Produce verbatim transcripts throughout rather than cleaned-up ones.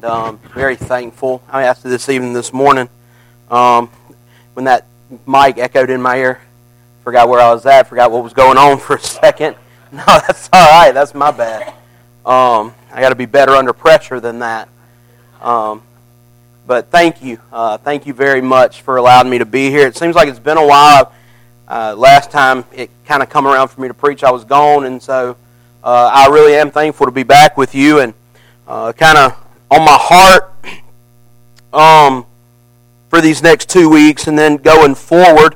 um, very thankful. I asked you this evening, this morning, um, when that mic echoed in my ear. Forgot where I was at. Forgot what was going on for a second. No, that's all right. That's my bad. Um, I got to be better under pressure than that. Um, but thank you, uh, thank you very much for allowing me to be here. It seems like it's been a while. Uh, last time it kind of come around for me to preach, I was gone, and so uh, I really am thankful to be back with you. And uh, kind of on my heart um, for these next two weeks, and then going forward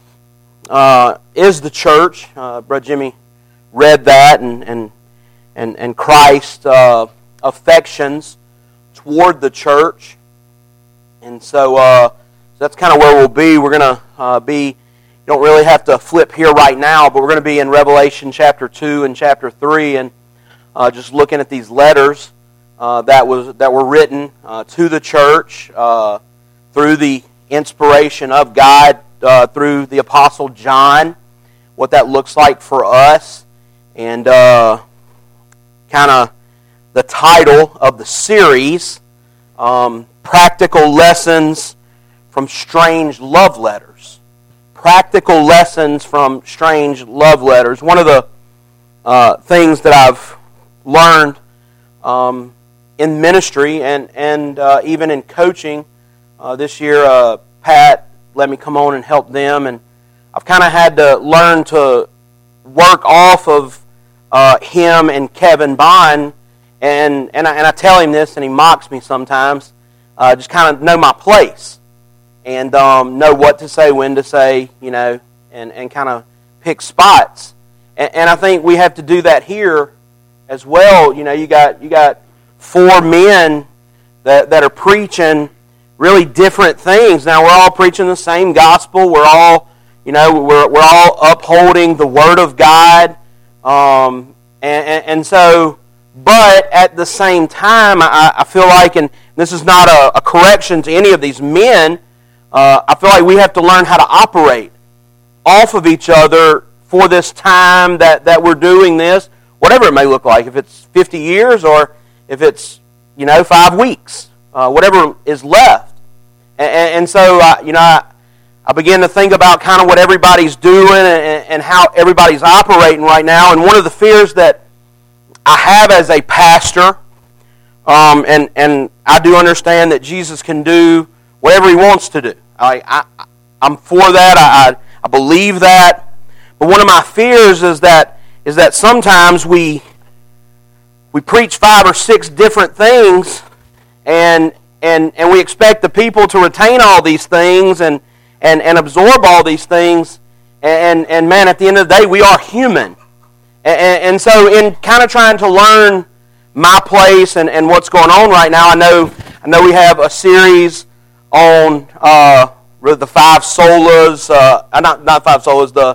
uh, is the church. Uh, Brother Jimmy read that, and and and and Christ's uh, affections toward the church, and so uh, that's kind of where we'll be. We're going to uh, be. You don't really have to flip here right now, but we're going to be in Revelation chapter two and chapter three, and uh, just looking at these letters uh, that was that were written uh, to the church uh, through the inspiration of God, uh, through the Apostle John, what that looks like for us, and uh, kind of the title of the series, um, Practical Lessons from Strange Love Letters. Practical lessons from strange love letters. One of the uh, things that I've learned um, in ministry and and uh, even in coaching uh, this year, uh, Pat let me come on and help them, and I've kind of had to learn to work off of uh, him and Kevin Bond, and and I, and I tell him this, and he mocks me sometimes. Uh, just kind of know my place. And um, know what to say, when to say, you know, and, and kind of pick spots. And, and I think we have to do that here as well. You know, you got you got four men that that are preaching really different things. Now we're all preaching the same gospel. We're all, you know, we're we're all upholding the Word of God. Um, and, and, and so, but at the same time, I, I feel like, and this is not a, a correction to any of these men. Uh, I feel like we have to learn how to operate off of each other for this time that, that we're doing this, whatever it may look like, if it's fifty years or if it's, you know, five weeks, uh, whatever is left. And, and so, uh, you know, I, I begin to think about kind of what everybody's doing and, and how everybody's operating right now. And one of the fears that I have as a pastor, um, and, and I do understand that Jesus can do whatever He wants to do. I, I, I'm for that. I, I, I believe that. But one of my fears is that is that sometimes we we preach five or six different things, and and and we expect the people to retain all these things and and, and absorb all these things. And, and and man, at the end of the day, we are human. And, and so, in kind of trying to learn my place and, and what's going on right now, I know I know we have a series on uh, the five solas, uh, not not five solas, the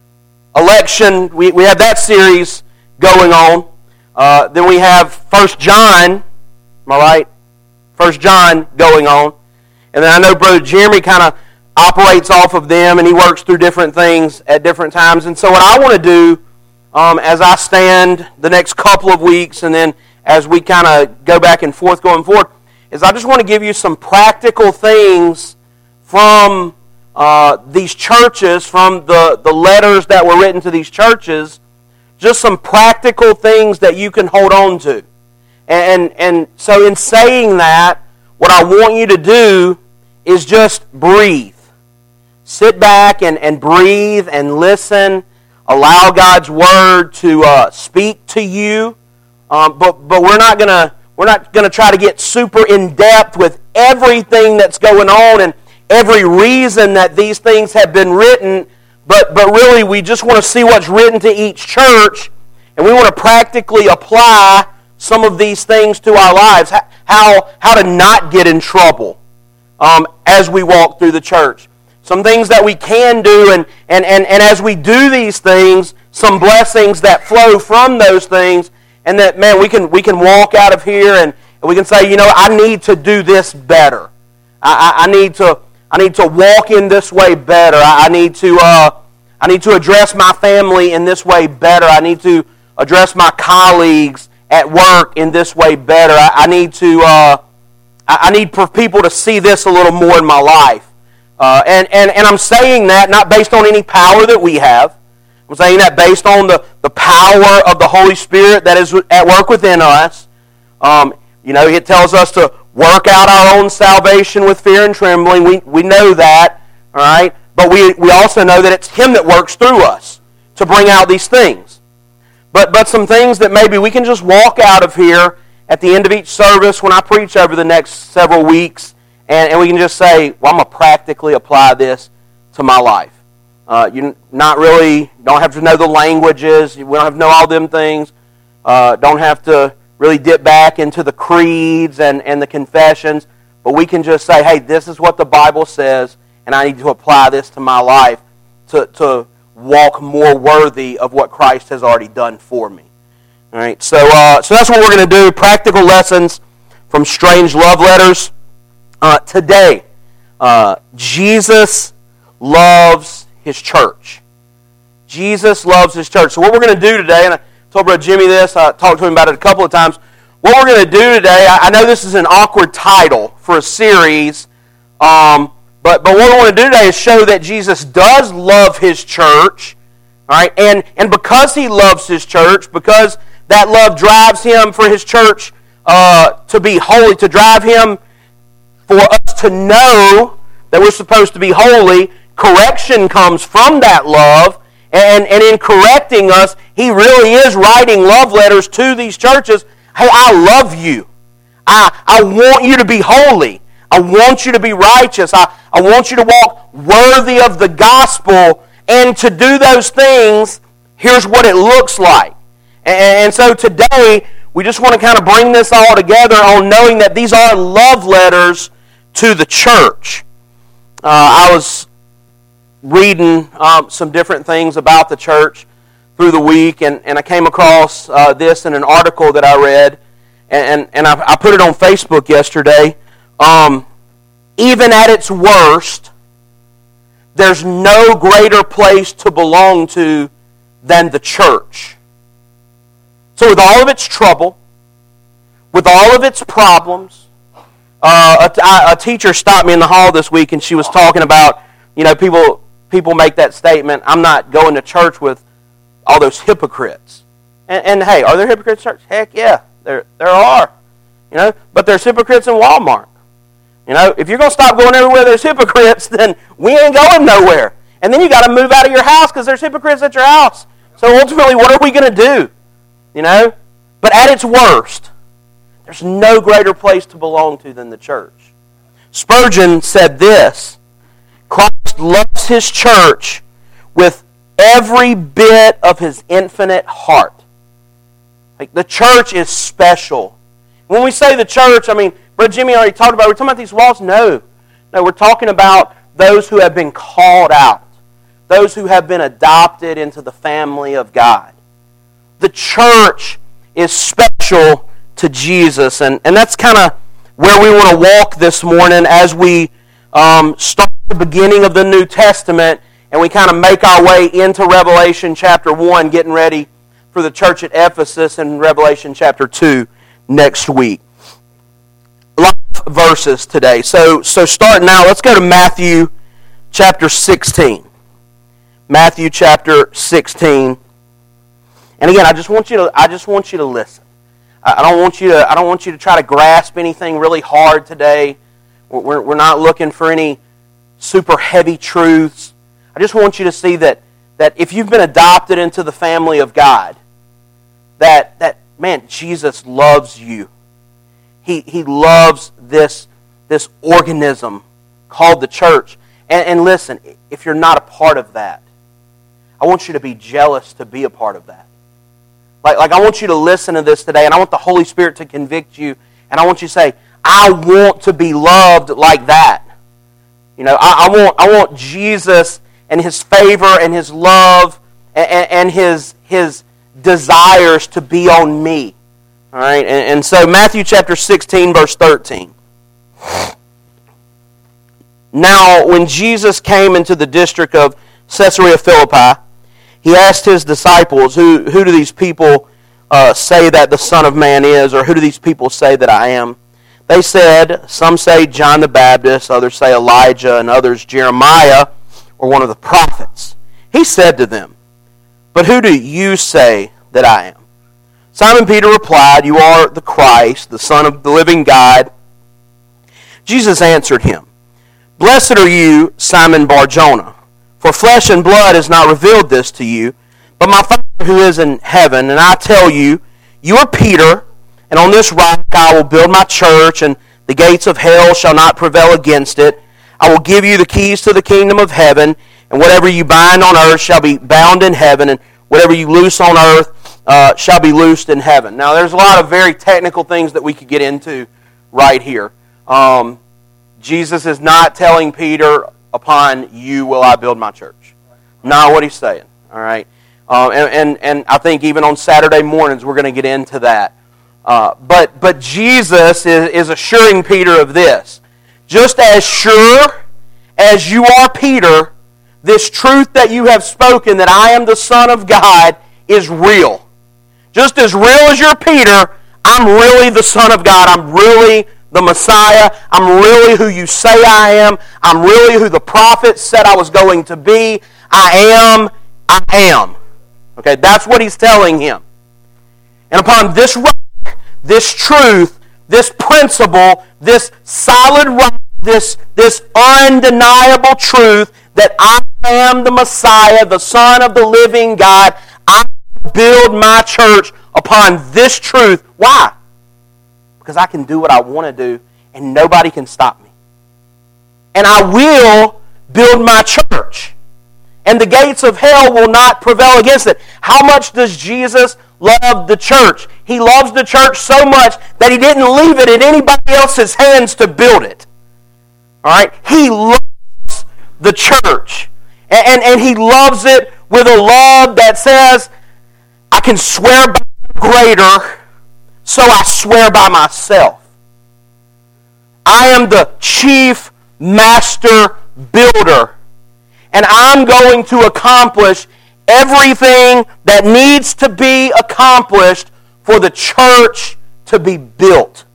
election. We we have that series going on. Uh, then we have First John, am I right? First John going on, and then I know Brother Jeremy kind of operates off of them, and he works through different things at different times. And so, what I want to do, um, as I stand the next couple of weeks, and then as we kind of go back and forth going forward, is I just want to give you some practical things from uh, these churches, from the, the letters that were written to these churches, just some practical things that you can hold on to. And, and so in saying that, what I want you to do is just breathe. Sit back and, and breathe and listen. Allow God's Word to uh, speak to you. Um, but, but we're not going to We're not going to try to get super in-depth with everything that's going on and every reason that these things have been written, but, but really we just want to see what's written to each church, and we want to practically apply some of these things to our lives, how, how to not get in trouble um, as we walk through the church. Some things that we can do, and, and, and, and as we do these things, some blessings that flow from those things. And that, man, we can we can walk out of here and, and we can say, you know, I need to do this better. I, I, I need to I need to walk in this way better. I, I need to uh, I need to address my family in this way better. I need to address my colleagues at work in this way better. I, I need to uh, I need for people to see this a little more in my life. Uh, and, and, and I'm saying that not based on any power that we have. I'm saying that based on the, the power of the Holy Spirit that is at work within us. Um, you know, it tells us to work out our own salvation with fear and trembling. We, we know that, all right? But we, we also know that it's Him that works through us to bring out these things. But, but some things that maybe we can just walk out of here at the end of each service when I preach over the next several weeks, and, and we can just say, well, I'm going to practically apply this to my life. Uh, you not really don't have to know the languages. We don't have to know all them things. Uh, don't have to really dip back into the creeds and, and the confessions. But we can just say, hey, this is what the Bible says, and I need to apply this to my life to, to walk more worthy of what Christ has already done for me. All right, so uh, so that's what we're going to do. Practical lessons from Strange Love Letters. Uh, today, uh, Jesus loves His church. Jesus loves His church. So what we're going to do today, and I told Brother Jimmy this, I talked to him about it a couple of times. What we're going to do today, I, I know this is an awkward title for a series, um, but, but what we want to do today is show that Jesus does love His church, all right, and, and because He loves His church, because that love drives Him for His church uh, to be holy, to drive Him for us to know that we're supposed to be holy. Correction comes from that love, and, and in correcting us, He really is writing love letters to these churches. Hey, I love you. I, I want you to be holy. I want you to be righteous. I, I want you to walk worthy of the gospel, and to do those things, here's what it looks like. And so today, we just want to kind of bring this all together on knowing that these are love letters to the church. Uh, I was reading um, some different things about the church through the week, and, and I came across uh, this in an article that I read, and, and, and I, I put it on Facebook yesterday. Um, even at its worst, there's no greater place to belong to than the church. So with all of its trouble, with all of its problems, uh, a, a teacher stopped me in the hall this week, and she was talking about, you know, people people make that statement, I'm not going to church with all those hypocrites. And, and hey, are there hypocrites in church? Heck yeah, there there are. You know, but there's hypocrites in Walmart. You know, if you're going to stop going everywhere there's hypocrites, then we ain't going nowhere. And then you got to move out of your house because there's hypocrites at your house. So ultimately, what are we going to do? You know? But at its worst, there's no greater place to belong to than the church. Spurgeon said this, Christ loves His church with every bit of His infinite heart. Like, the church is special. When we say the church, I mean, Brother Jimmy already talked about, we're talking about these walls? No. No, we're talking about those who have been called out. Those who have been adopted into the family of God. The church is special to Jesus, and, and that's kind of where we want to walk this morning as we um, start the beginning of the New Testament, and we kind of make our way into Revelation chapter one, getting ready for the church at Ephesus in Revelation chapter two next week. A lot of verses today. So, so starting out, let's go to Matthew chapter sixteen. Matthew chapter sixteen. And again, I just want you to I just want you to listen. I don't want you to I don't want you to try to grasp anything really hard today. We're we're not looking for any super heavy truths. I just want you to see that that if you've been adopted into the family of God, that that man, Jesus loves you. He he loves this this organism called the church. And, and listen, if you're not a part of that, I want you to be jealous to be a part of that. Like, like I want you to listen to this today, and I want the Holy Spirit to convict you, and I want you to say, I want to be loved like that. You know, I, I want I want Jesus and His favor and His love and, and His His desires to be on me. All right, and, and so Matthew chapter sixteen, verse thirteen. Now, when Jesus came into the district of Caesarea Philippi, He asked His disciples, who, who do these people uh, say that the Son of Man is, or who do these people say that I am? They said, some say John the Baptist, others say Elijah, and others Jeremiah or one of the prophets. He said to them, but who do you say that I am? Simon Peter replied, you are the Christ, the Son of the living God. Jesus answered him, blessed are you, Simon Bar-Jonah, for flesh and blood has not revealed this to you, but my Father who is in heaven. And I tell you, you are Peter, and on this rock I will build my church, and the gates of hell shall not prevail against it. I will give you the keys to the kingdom of heaven, and whatever you bind on earth shall be bound in heaven, and whatever you loose on earth uh, shall be loosed in heaven. Now, there's a lot of very technical things that we could get into right here. Um, Jesus is not telling Peter, upon you will I build my church. Not what he's saying. All right, um, and, and and I think even on Saturday mornings we're going to get into that. Uh, but but Jesus is, is assuring Peter of this. Just as sure as you are Peter, this truth that you have spoken, that I am the Son of God, is real. Just as real as you're Peter, I'm really the Son of God. I'm really the Messiah. I'm really who you say I am. I'm really who the prophets said I was going to be. I am, I am. Okay, that's what he's telling him. And upon this rock, this truth, this principle, this solid rock, this, this undeniable truth that I am the Messiah, the Son of the living God, I build my church upon this truth. Why? Because I can do what I want to do and nobody can stop me. And I will build my church. And the gates of hell will not prevail against it. How much does Jesus love the church? He loves the church so much that he didn't leave it in anybody else's hands to build it. All right? He loves the church. And, and, and he loves it with a love that says, I can swear by greater, so I swear by myself. I am the chief master builder. And I'm going to accomplish everything that needs to be accomplished for the church to be built.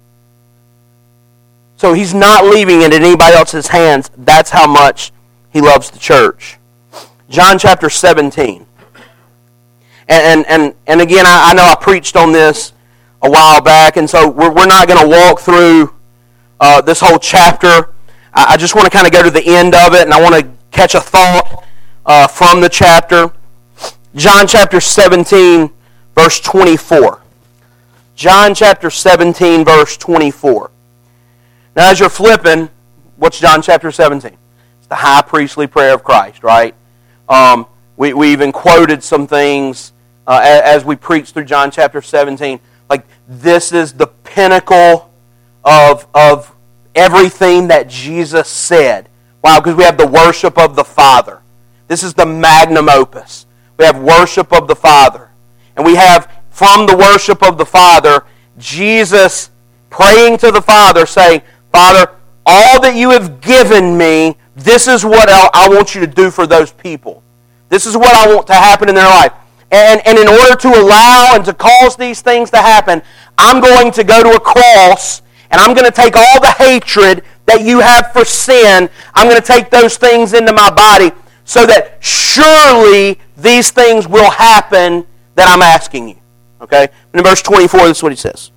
So he's not leaving it in anybody else's hands. That's how much he loves the church. John chapter seventeen. And, and, and, and again, I, I know I preached on this a while back, and so we're, we're not going to walk through uh, this whole chapter. I, I just want to kind of go to the end of it, and I want to catch a thought uh, from the chapter. John chapter seventeen, verse twenty-four. John chapter seventeen, verse twenty-four. Now, as you're flipping, what's John chapter seventeen? It's the high priestly prayer of Christ, right? Um, we, we even quoted some things uh, as we preached through John chapter seventeen. Like, this is the pinnacle of, of everything that Jesus said. Wow, because we have the worship of the Father. This is the magnum opus. We have worship of the Father. And we have, from the worship of the Father, Jesus praying to the Father, saying, Father, all that you have given me, this is what I want you to do for those people. This is what I want to happen in their life. And, and in order to allow and to cause these things to happen, I'm going to go to a cross, and I'm going to take all the hatred that you have for sin, I'm going to take those things into my body so that surely these things will happen that I'm asking you. Okay? And in verse twenty-four, this is what he says.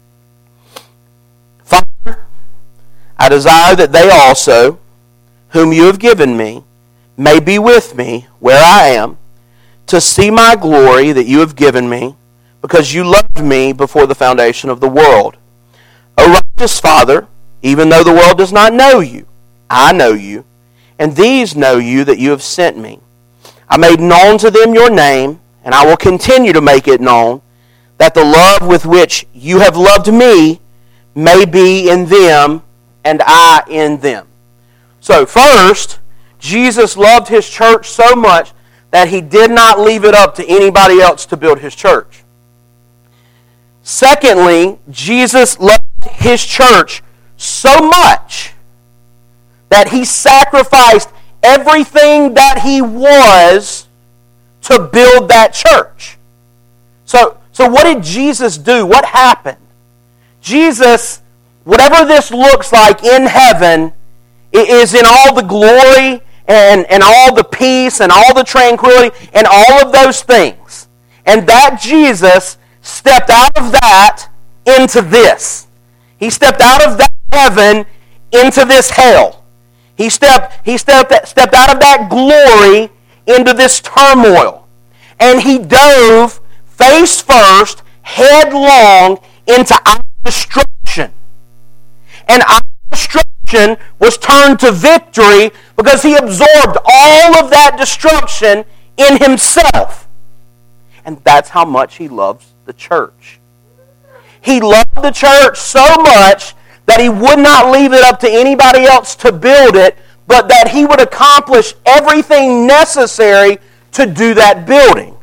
Father, I desire that they also, whom you have given me, may be with me where I am, to see my glory that you have given me, because you loved me before the foundation of the world. O righteous Father, even though the world does not know you, I know you, and these know you that you have sent me. I made known to them your name, and I will continue to make it known, that the love with which you have loved me may be in them, and I in them. So first, Jesus loved his church so much that he did not leave it up to anybody else to build his church. Secondly, Jesus loved his church so much that he sacrificed everything that he was to build that church. So, so what did Jesus do? What happened? Jesus whatever this looks like in heaven, it is in all the glory and, and all the peace and all the tranquility and all of those things. And that Jesus stepped out of that into this. He stepped out of that heaven into this hell. He stepped, he stepped, stepped out of that glory into this turmoil. And he dove face first, headlong into our destruction. And our destruction was turned to victory because he absorbed all of that destruction in himself. And that's how much he loves the church. He loved the church so much that he would not leave it up to anybody else to build it, but that he would accomplish everything necessary to do that building.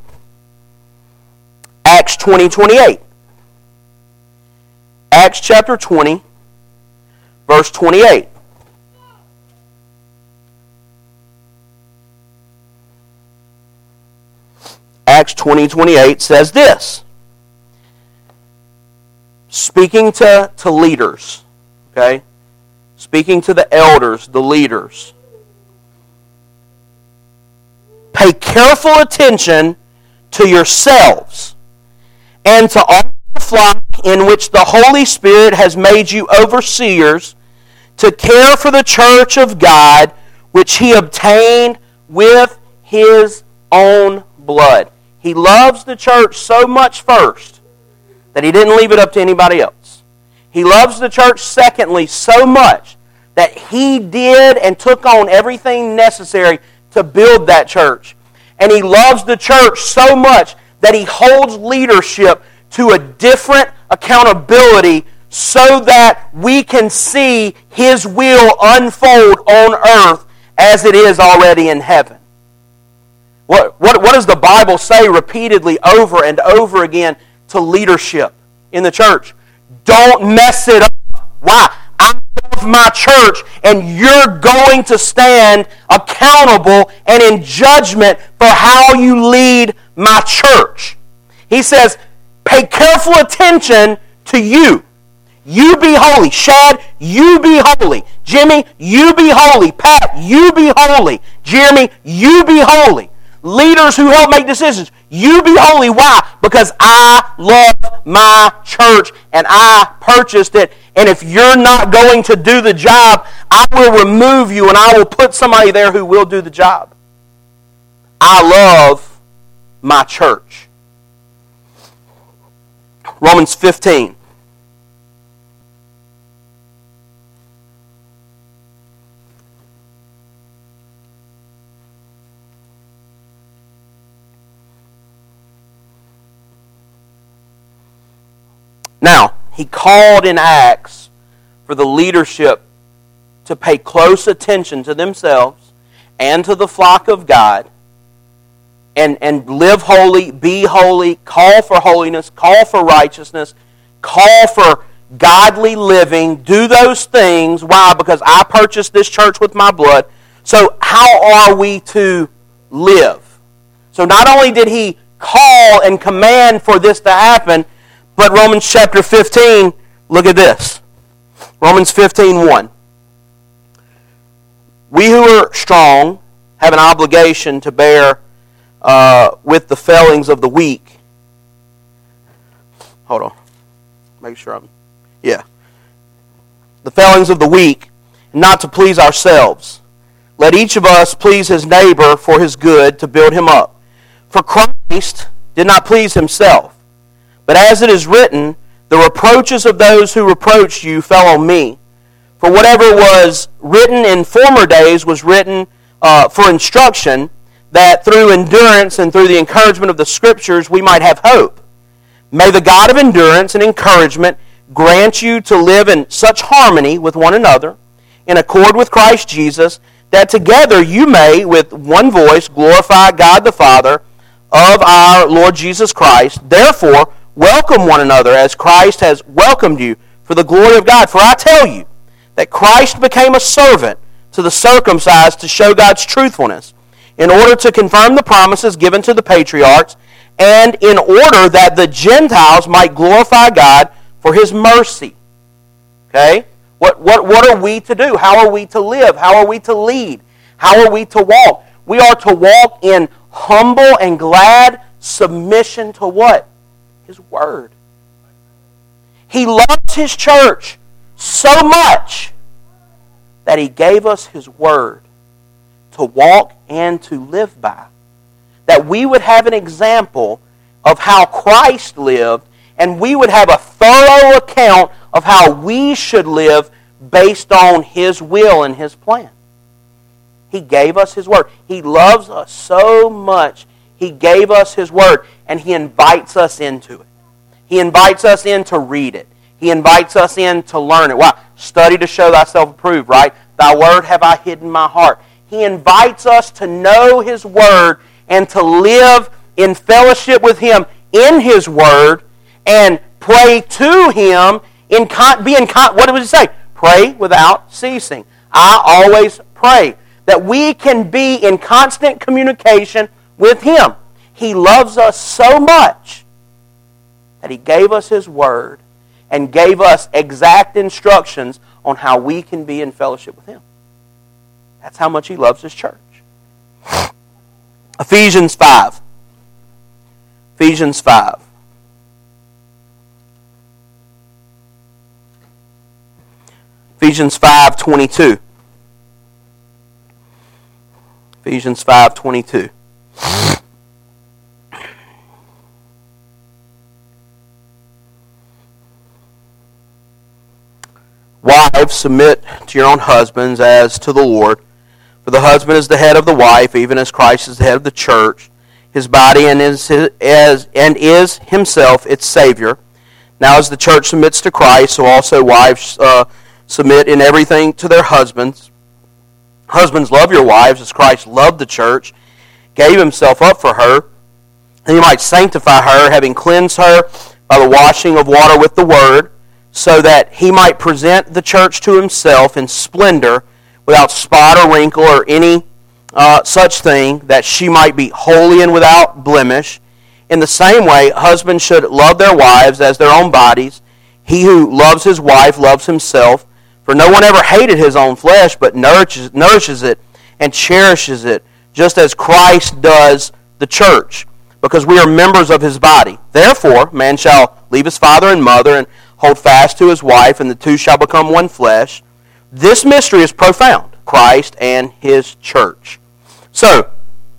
Acts twenty twenty-eight. Acts chapter twenty, verse twenty-eight. Acts twenty twenty-eight says this. Speaking to, to leaders, okay? Speaking to the elders, the leaders. Pay careful attention to yourselves and to all the flock in which the Holy Spirit has made you overseers to care for the church of God, which he obtained with his own blood. He loves the church so much first that he didn't leave it up to anybody else. He loves the church, secondly, so much that he did and took on everything necessary to build that church. And he loves the church so much that he holds leadership to a different accountability so that we can see his will unfold on earth as it is already in heaven. What, what, what does the Bible say repeatedly over and over again to leadership in the church? Don't mess it up. Why? I love my church, and you're going to stand accountable and in judgment for how you lead my church. He says, pay careful attention to you. You be holy. Shad, you be holy. Jimmy, you be holy. Pat, you be holy. Jeremy, you be holy. Leaders who help make decisions, you be holy. Why? Because I love my church and I purchased it. And if you're not going to do the job, I will remove you and I will put somebody there who will do the job. I love my church. Romans fifteen. Now, he called in Acts for the leadership to pay close attention to themselves and to the flock of God and, and live holy, be holy, call for holiness, call for righteousness, call for godly living, do those things. Why? Because I purchased this church with my blood. So how are we to live? So not only did he call and command for this to happen, but Romans chapter fifteen, look at this. Romans fifteen, one. We who are strong have an obligation to bear uh, with the failings of the weak. Hold on. Make sure I'm... Yeah. The failings of the weak, not to please ourselves. Let each of us please his neighbor for his good, to build him up. For Christ did not please himself. But as it is written, the reproaches of those who reproached you fell on me. For whatever was written in former days was written uh, for instruction, that through endurance and through the encouragement of the Scriptures we might have hope. May the God of endurance and encouragement grant you to live in such harmony with one another, in accord with Christ Jesus, that together you may, with one voice, glorify God the Father of our Lord Jesus Christ. Therefore, welcome one another as Christ has welcomed you for the glory of God. For I tell you that Christ became a servant to the circumcised to show God's truthfulness, in order to confirm the promises given to the patriarchs, and in order that the Gentiles might glorify God for his mercy. Okay? What, what, what are we to do? How are we to live? How are we to lead? How are we to walk? We are to walk in humble and glad submission to what? His Word. He loves His church so much that He gave us His Word to walk and to live by. That we would have an example of how Christ lived, and we would have a thorough account of how we should live based on His will and His plan. He gave us His Word. He loves us so much, He gave us His Word, and He invites us into it. He invites us in to read it. He invites us in to learn it. Wow, study to show thyself approved, right? Thy Word have I hid in my heart. He invites us to know His Word and to live in fellowship with Him in His Word and pray to Him, in con- be in con- what does it say? Pray without ceasing. I always pray. That we can be in constant communication with Him. He loves us so much that He gave us His Word and gave us exact instructions on how we can be in fellowship with Him. That's how much He loves His church. Ephesians five. Ephesians five. Ephesians five twenty-two. Ephesians five twenty-two. Wives, submit to your own husbands as to the Lord. For the husband is the head of the wife, even as Christ is the head of the church, His body, and is, as, and is Himself its Savior. Now as the church submits to Christ, so also wives uh, submit in everything to their husbands. Husbands, love your wives as Christ loved the church, gave Himself up for her, that He might sanctify her, having cleansed her by the washing of water with the Word, so that He might present the church to Himself in splendor, without spot or wrinkle or any uh, such thing, that she might be holy and without blemish. In the same way, husbands should love their wives as their own bodies. He who loves his wife loves himself. For no one ever hated his own flesh, but nourishes, nourishes it and cherishes it, just as Christ does the church, because we are members of His body. Therefore, man shall leave his father and mother and hold fast to his wife, and the two shall become one flesh. This mystery is profound, Christ and His church. So,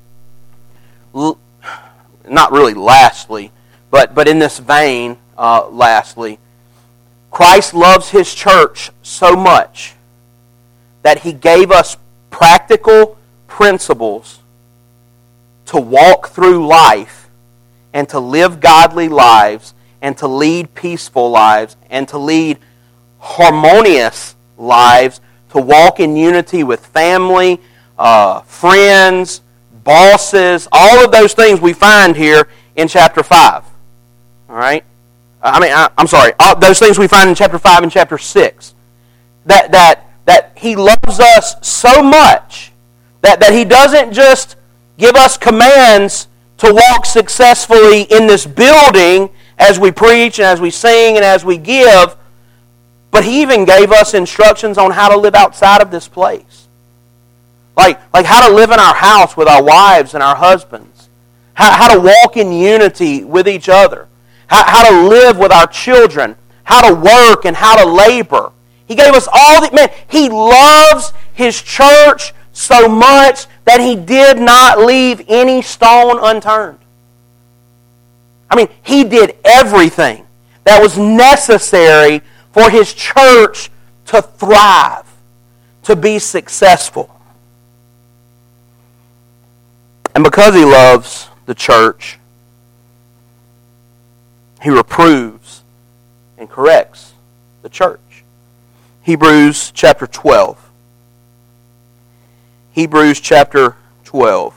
l- not really lastly, but, but in this vein, uh, lastly, Christ loves His church so much that He gave us practical principles to walk through life and to live godly lives and to lead peaceful lives and to lead harmonious lives, to walk in unity with family, uh, friends, bosses, all of those things we find here in chapter five. All right? I mean, I, I'm sorry, all those things we find in chapter five and chapter six. That, that, that He loves us so much that, that He doesn't just give us commands to walk successfully in this building as we preach and as we sing and as we give, but He even gave us instructions on how to live outside of this place. Like, like how to live in our house with our wives and our husbands. How, how to walk in unity with each other. How, how to live with our children. How to work and how to labor. He gave us all the... Man, He loves His church so much that He did not leave any stone unturned. I mean, He did everything that was necessary for His church to thrive, to be successful. And because He loves the church, He reproves and corrects the church. Hebrews chapter twelve. Hebrews chapter twelve.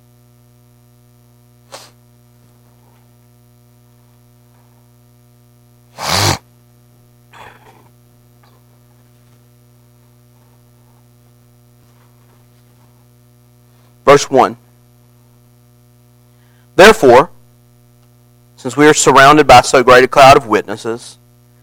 Verse one. Therefore, since we are surrounded by so great a cloud of witnesses,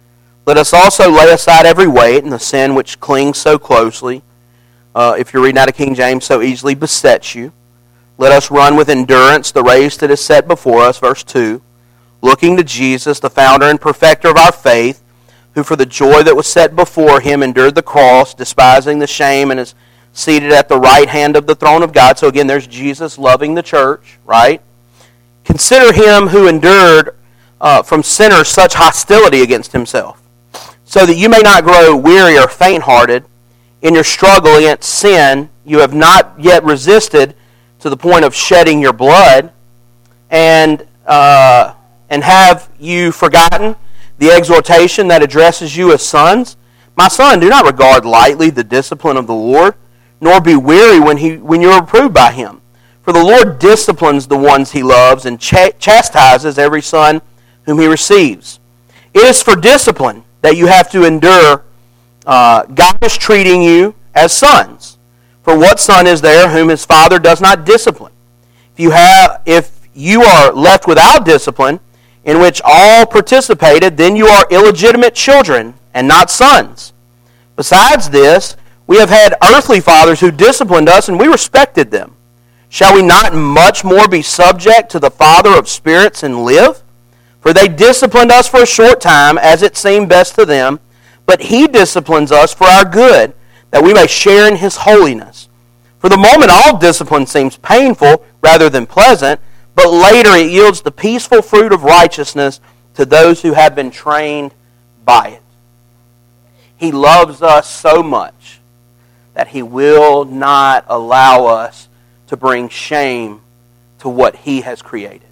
Let us also lay aside every weight and the sin which clings so closely, uh, if you're reading out of King James, so easily besets you. Let us run with endurance the race that is set before us, verse two, looking to Jesus, the founder and perfecter of our faith, who for the joy that was set before him endured the cross, despising the shame, and is seated at the right hand of the throne of God. So again, there's Jesus loving the church, right? Consider him who endured uh, from sinners such hostility against himself, so that you may not grow weary or faint-hearted in your struggle against sin. You have not yet resisted to the point of shedding your blood, and uh, and have you forgotten the exhortation that addresses you as sons? My son, do not regard lightly the discipline of the Lord, nor be weary when he when you are reproved by him. For the Lord disciplines the ones he loves and ch- chastises every son whom he receives. It is for discipline that you have to endure. Uh, God is treating you as sons. For what son is there whom his father does not discipline? If you have, if you are left without discipline, in which all participated, then you are illegitimate children and not sons. Besides this, we have had earthly fathers who disciplined us, and we respected them. Shall we not much more be subject to the Father of spirits and live? For they disciplined us for a short time, as it seemed best to them, but he disciplines us for our good, that we may share in his holiness. For the moment all discipline seems painful rather than pleasant, but later it yields the peaceful fruit of righteousness to those who have been trained by it. He loves us so much that he will not allow us to bring shame to what he has created.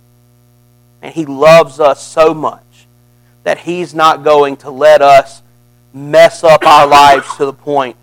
And he loves us so much that he's not going to let us mess up our lives to the point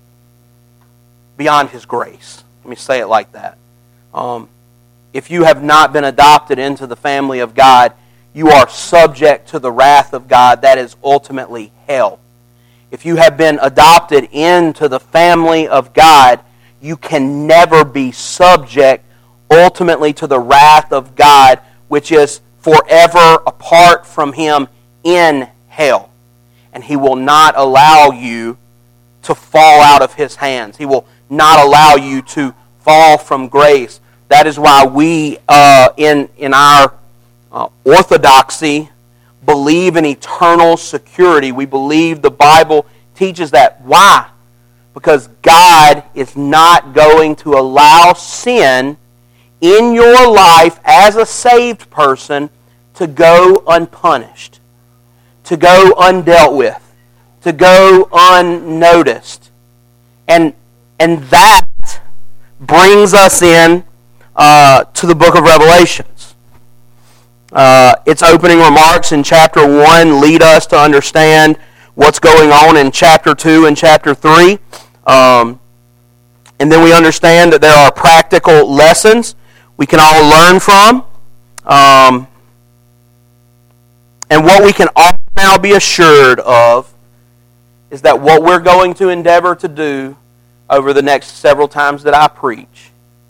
beyond his grace. Let me say it like that. Um, if you have not been adopted into the family of God, you are subject to the wrath of God. That is ultimately hell. If you have been adopted into the family of God, you can never be subject ultimately to the wrath of God, which is forever apart from him in hell. And he will not allow you to fall out of his hands. He will not allow you to fall from grace. That is why we, uh, in, in our uh, orthodoxy, believe in eternal security. We believe the Bible teaches that. Why? Because God is not going to allow sin in your life as a saved person to go unpunished, to go undealt with, to go unnoticed. And, and that brings us in uh, to the book of Revelations. Uh, its opening remarks in chapter one lead us to understand what's going on in chapter two and chapter three. Um, and then we understand that there are practical lessons we can all learn from. Um, and what we can all now be assured of is that what we're going to endeavor to do over the next several times that I preach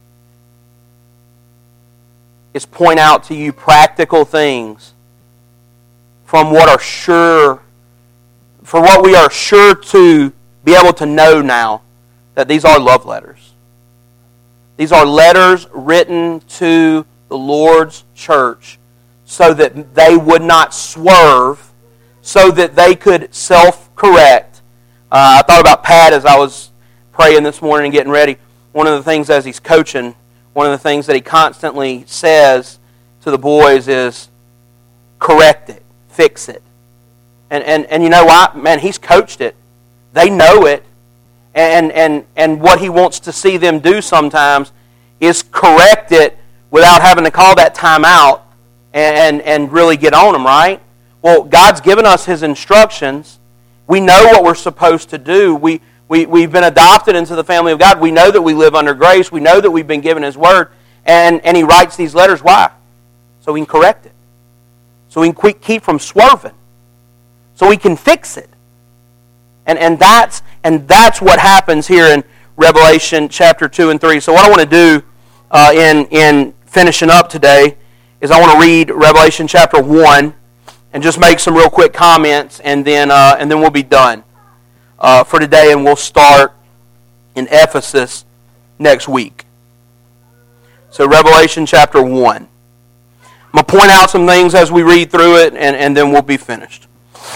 is point out to you practical things from what are sure, for what we are sure to be able to know now, that these are love letters. These are letters written to the Lord's church so that they would not swerve, so that they could self-correct. Uh, I thought about Pat as I was praying this morning and getting ready. One of the things as he's coaching, one of the things that he constantly says to the boys is, correct it, fix it. And and, and you know what? Man, he's coached it. They know it. And, and, and what he wants to see them do sometimes is correct it without having to call that time out and, and really get on them, right? Well, God's given us his instructions. We know what we're supposed to do. We, we, we've been adopted into the family of God. We know that we live under grace. We know that we've been given his word. And, and he writes these letters. Why? So we can correct it. So we can keep from swerving. So we can fix it. And, and, that's, and that's what happens here in Revelation chapter two and three. So what I want to do uh, in, in finishing up today is I want to read Revelation chapter one. and just make some real quick comments, and then uh, and then we'll be done uh, for today, and we'll start in Ephesus next week. So Revelation chapter one. I'm going to point out some things as we read through it, and, and then we'll be finished.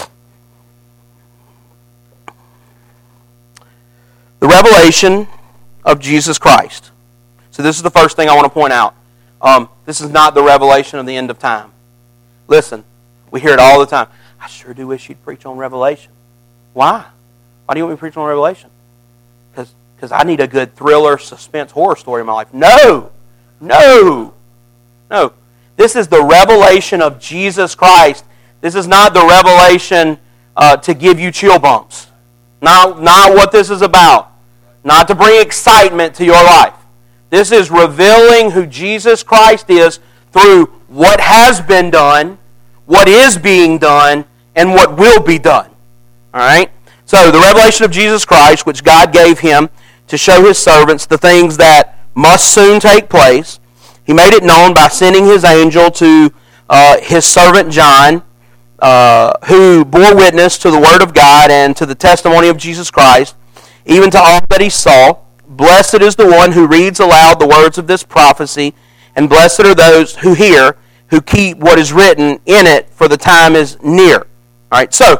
The revelation of Jesus Christ. So this is the first thing I want to point out. Um, this is not the revelation of the end of time. Listen, we hear it all the time. I sure do wish you'd preach on Revelation. Why? Why do you want me to preach on Revelation? Because because I need a good thriller, suspense, horror story in my life. No! No! No. This is the revelation of Jesus Christ. This is not the revelation uh, to give you chill bumps. Not, not what this is about. Not to bring excitement to your life. This is revealing who Jesus Christ is through what has been done, what is being done, and what will be done. All right? So, the revelation of Jesus Christ, which God gave Him to show His servants the things that must soon take place. He made it known by sending His angel to uh, His servant John, uh, who bore witness to the Word of God and to the testimony of Jesus Christ, even to all that he saw. Blessed is the one who reads aloud the words of this prophecy, and blessed are those who hear, who keep what is written in it, for the time is near. All right, so,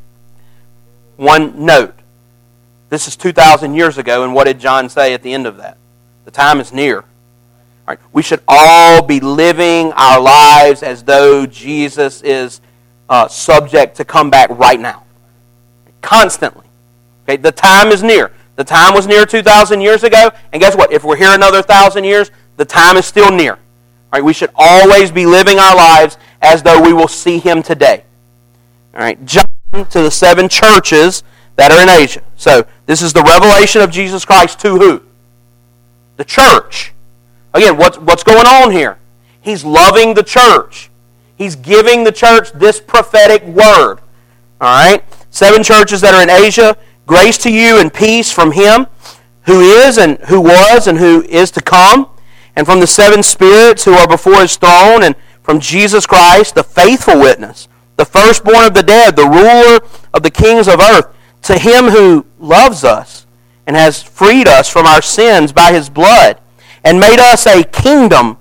one note. This is two thousand years ago, and what did John say at the end of that? The time is near. All right, we should all be living our lives as though Jesus is uh, subject to come back right now. Constantly. Okay, the time is near. The time was near two thousand years ago, and guess what? If we're here another one thousand years, the time is still near. All right, we should always be living our lives as though we will see Him today. All right, John to the seven churches that are in Asia. So, this is the revelation of Jesus Christ to who? The church. Again, what's, what's going on here? He's loving the church. He's giving the church this prophetic word. All right, seven churches that are in Asia. Grace to you and peace from Him who is and who was and who is to come, and from the seven spirits who are before His throne, and from Jesus Christ, the faithful witness, the firstborn of the dead, the ruler of the kings of earth, to Him who loves us and has freed us from our sins by His blood, and made us a kingdom,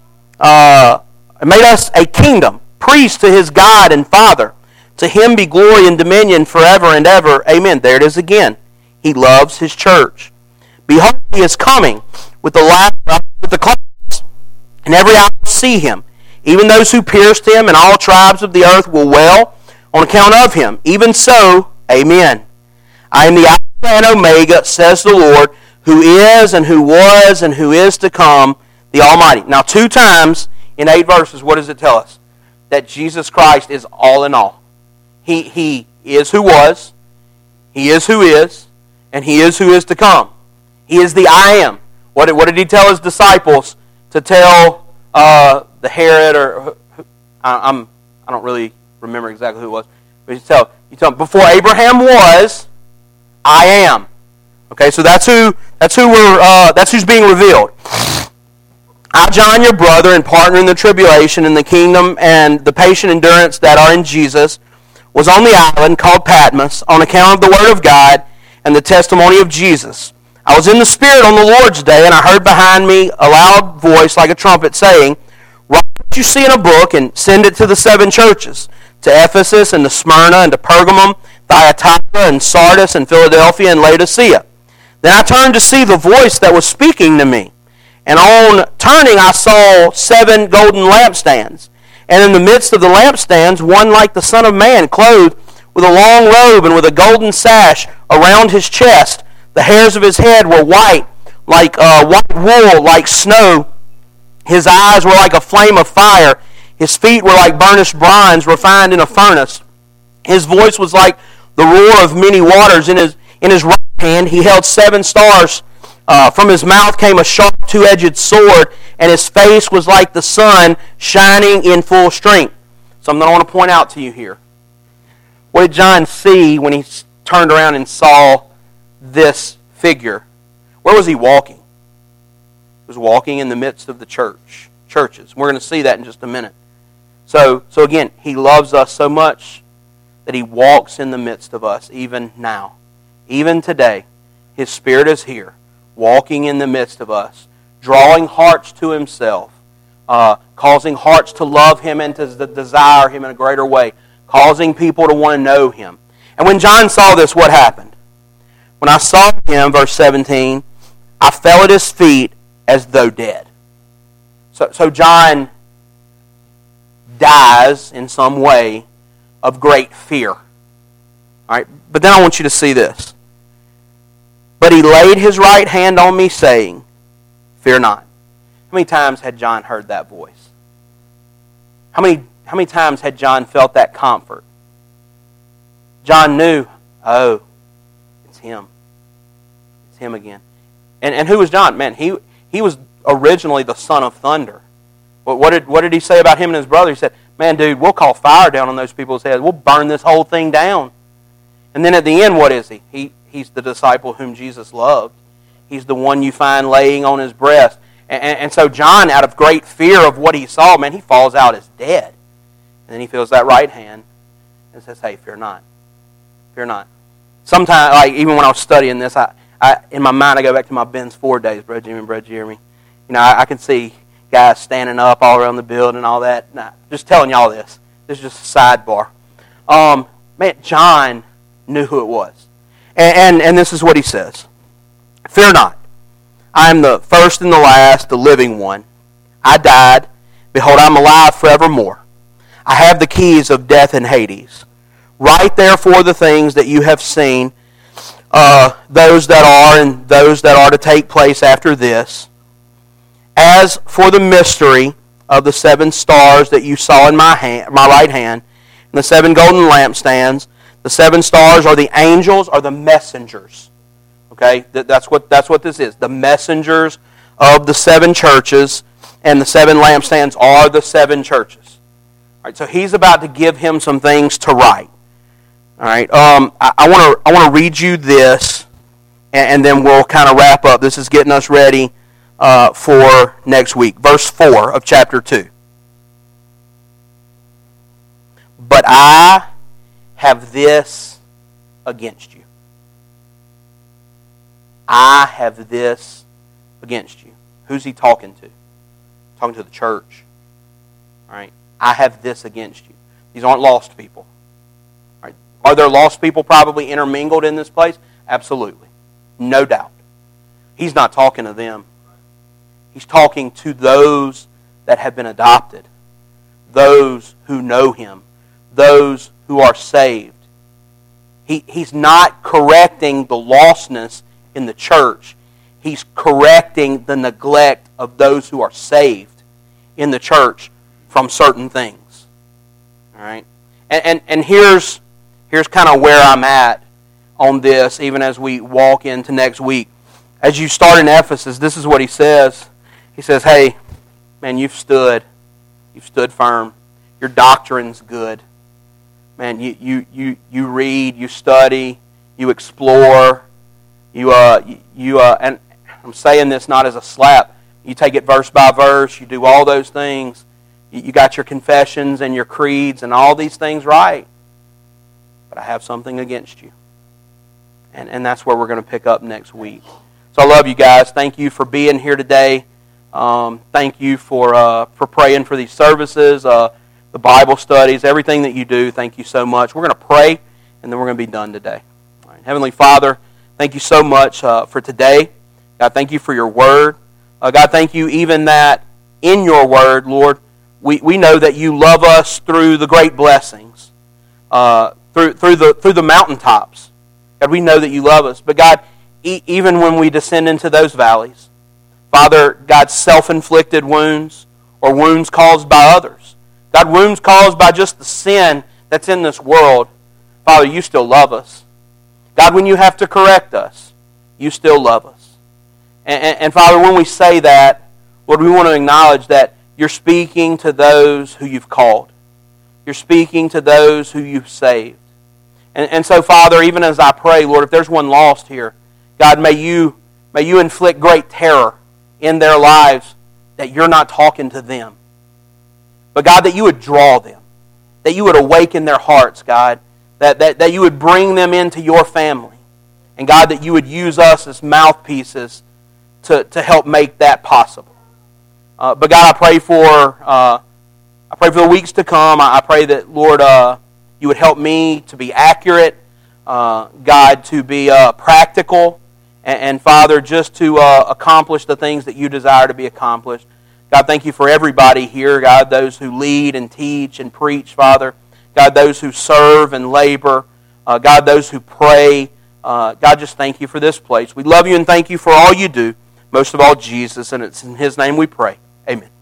uh, made us a kingdom, priest to His God and Father. To Him be glory and dominion forever and ever. Amen. There it is again. He loves His church. Behold, He is coming with the loud, with the clouds, and every eye will see Him. Even those who pierced Him, and all tribes of the earth will wail on account of Him. Even so, amen. I am the Alpha and Omega, says the Lord, who is and who was and who is to come, the Almighty. Now, two times in eight verses, what does it tell us? That Jesus Christ is all in all. He, he is who was, He is who is, and He is who is to come. He is the I am. What did, what did He tell His disciples to tell uh, the Herod, or I, I'm, I don't really remember exactly who it was, but He tell, he tell them, before Abraham was, I am. Okay, so that's who that's who we're uh, that's who's being revealed. I, John, your brother and partner in the tribulation and the kingdom and the patient endurance that are in Jesus, was on the island called Patmos on account of the word of God and the testimony of Jesus. I was in the Spirit on the Lord's day, and I heard behind me a loud voice like a trumpet saying, write what you see in a book and send it to the seven churches, to Ephesus and to Smyrna and to Pergamum, Thyatira and Sardis and Philadelphia and Laodicea. Then I turned to see the voice that was speaking to me. And on turning I saw seven golden lampstands. And in the midst of the lampstands, one like the Son of Man, clothed with a long robe and with a golden sash around his chest. The hairs of his head were white, like uh, white wool, like snow. His eyes were like a flame of fire. His feet were like burnished bronze refined in a furnace. His voice was like the roar of many waters. In his, in his right hand he held seven stars. Uh, from his mouth came a sharp two-edged sword, and his face was like the sun shining in full strength. Something I want to point out to you here. What did John see when he turned around and saw this figure? Where was he walking? He was walking in the midst of the church, churches. We're going to see that in just a minute. So, so again, He loves us so much that He walks in the midst of us even now. Even today, His Spirit is here, walking in the midst of us, drawing hearts to Himself, uh, causing hearts to love Him and to desire Him in a greater way, causing people to want to know Him. And when John saw this, what happened? When I saw Him, verse seventeen, I fell at His feet as though dead. So, so John dies in some way of great fear. All right, but then I want you to see this. But He laid His right hand on me, saying, fear not. How many times had John heard that voice? How many, how many times had John felt that comfort? John knew, oh, it's Him. It's Him again. And, and who was John? Man, he, he was originally the son of thunder. What, what, did, what did he say about him and his brother? He said, man, dude, we'll call fire down on those people's heads. We'll burn this whole thing down. And then at the end, what is he? he he's the disciple whom Jesus loved. He's the one you find laying on His breast. And, and, and so John, out of great fear of what he saw, man, he falls out as dead. And then he feels that right hand and says, hey, fear not. Fear not. Sometimes, like even when I was studying this, I, I in my mind I go back to my Ben's Ford days, Brother Jimmy and Brother Jeremy. You know, I, I can see guys standing up all around the building and all that. Nah, just telling y'all this. This is just a sidebar. Um, man, John knew who it was. And, and, and this is what he says. Fear not. I am the first and the last, the living one. I died. Behold, I am alive forevermore. I have the keys of death and Hades. Write therefore the things that you have seen, uh, those that are and those that are to take place after this. As for the mystery of the seven stars that you saw in my hand, my right hand, and the seven golden lampstands, the seven stars are the angels, are the messengers. Okay, that's what that's what this is. The messengers of the seven churches, and the seven lampstands are the seven churches. All right, so he's about to give him some things to write. All right, um, I want to I want to read you this, and, and then we'll kind of wrap up. This is getting us ready Uh, for next week. Verse four of chapter two. But I have this against you. I have this against you. Who's he talking to? Talking to the church. All right. I have this against you. These aren't lost people. All right. Are there lost people probably intermingled in this place? Absolutely. No doubt. He's not talking to them. He's talking to those that have been adopted, those who know Him, those who are saved. He, he's not correcting the lostness in the church. He's correcting the neglect of those who are saved in the church from certain things. All right? And, and, and here's, here's kind of where I'm at on this, even as we walk into next week. As you start in Ephesus, this is what he says. He says, hey, man, you've stood. You've stood firm. Your doctrine's good. Man, you you you, you read, you study, you explore. You uh you uh and I'm saying this not as a slap. You take it verse by verse. You do all those things. You, you got your confessions and your creeds and all these things right. But I have something against you. And and that's where we're going to pick up next week. So I love you guys. Thank you for being here today. Um, thank you for uh, for praying for these services, uh, the Bible studies, everything that you do. Thank you so much. We're going to pray, and then we're going to be done today. All right. Heavenly Father, thank you so much uh, for today. God, thank you for your word. Uh, God, thank you even that in your word, Lord, we, we know that you love us through the great blessings, uh, through through the through the mountaintops. God, we know that you love us. But God, e- even when we descend into those valleys, Father, God's self-inflicted wounds or wounds caused by others. God, wounds caused by just the sin that's in this world. Father, you still love us. God, when you have to correct us, you still love us. And, and, and Father, when we say that, Lord, we want to acknowledge that you're speaking to those who you've called. You're speaking to those who you've saved. And, and so, Father, even as I pray, Lord, if there's one lost here, God, may you, may you inflict great terror in their lives that you're not talking to them. but God, that you would draw them, that you would awaken their hearts, God, that, that, that you would bring them into your family. And God, that you would use us as mouthpieces to, to help make that possible. Uh, but God, I pray for uh, I pray for the weeks to come. I, I pray that, Lord, uh, you would help me to be accurate, uh, God, to be uh, practical, and, and Father, just to uh, accomplish the things that you desire to be accomplished. God, thank you for everybody here, God, those who lead and teach and preach, Father. God, those who serve and labor. Uh, God, those who pray. Uh, God, just thank you for this place. We love you and thank you for all you do. Most of all, Jesus, and it's in His name we pray. Amen.